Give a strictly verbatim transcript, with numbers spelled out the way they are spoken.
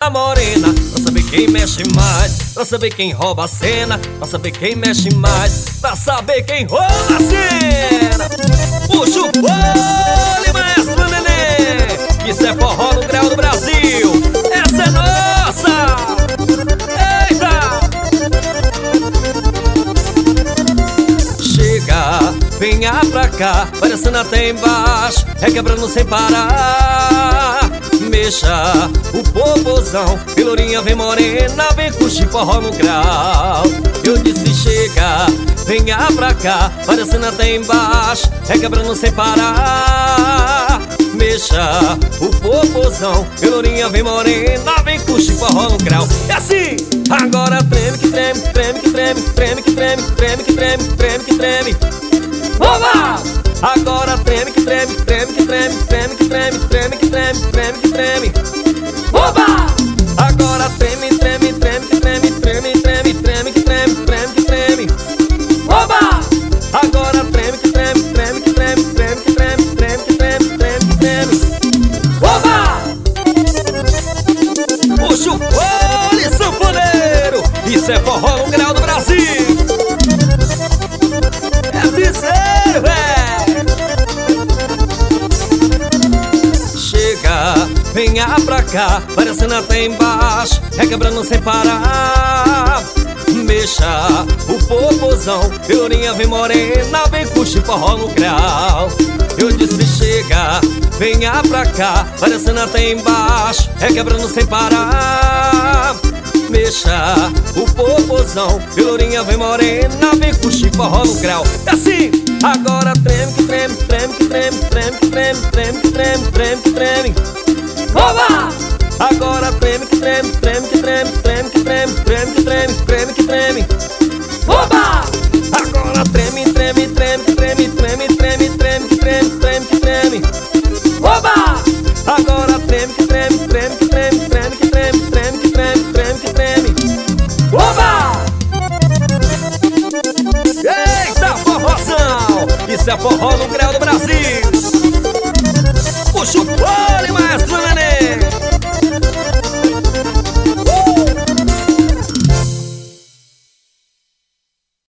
da morena, pra saber quem mexe mais, pra saber quem rouba a cena, pra saber quem mexe mais, pra saber quem rouba a cena. Puxa o fole, maestro Nenê, isso é forró no grau do Brasil, essa é nossa. Eita! Chega, venha pra cá, parecendo até embaixo, requebrando sem parar. Mexa o popozão, e lourinha vem morena, vem curtir forró no grau. Eu disse chega, venha pra cá, parecendo até embaixo, requebrando sem parar. Mexa o popozão, e lourinha vem morena, vem curtir forró no grau. É assim! Agora treme que treme, treme que treme, treme que treme, treme que treme, treme que treme. Oba! Agora treme que treme, treme que treme, treme que treme, treme que treme, treme que treme. Oba! Agora treme, treme, treme que treme, treme, treme, treme que treme, treme que treme. Oba! Agora treme que treme, treme que treme, treme que treme, treme que treme, treme que treme. Oba! Puxa o fole, sanfoneiro, isso é forró no grau do Brasil. É viceiro, véi. Chega, venha pra cá, parecendo até embaixo, requebrando sem parar. Mexa o popozão, lourinha vem morena, vem curtir forró no grau. Eu disse chega, venha pra cá, parecendo até embaixo, requebrando sem parar. Mexa o popozão, lourinha vem morena, vem curtir forró no grau. É assim! Agora treme que treme, treme que treme, treme que treme, treme que treme, treme que treme. Oba! Agora treme que treme, treme que treme, treme que treme, treme que treme, treme que treme. Oba! Agora treme, treme, treme, treme, treme, treme, treme que treme, treme que treme. Oba! Agora treme que treme, treme que treme, treme que treme, treme que treme, treme que treme. Oba! Eita forrozão! Isso é forró no grau do Brasil. Puxa o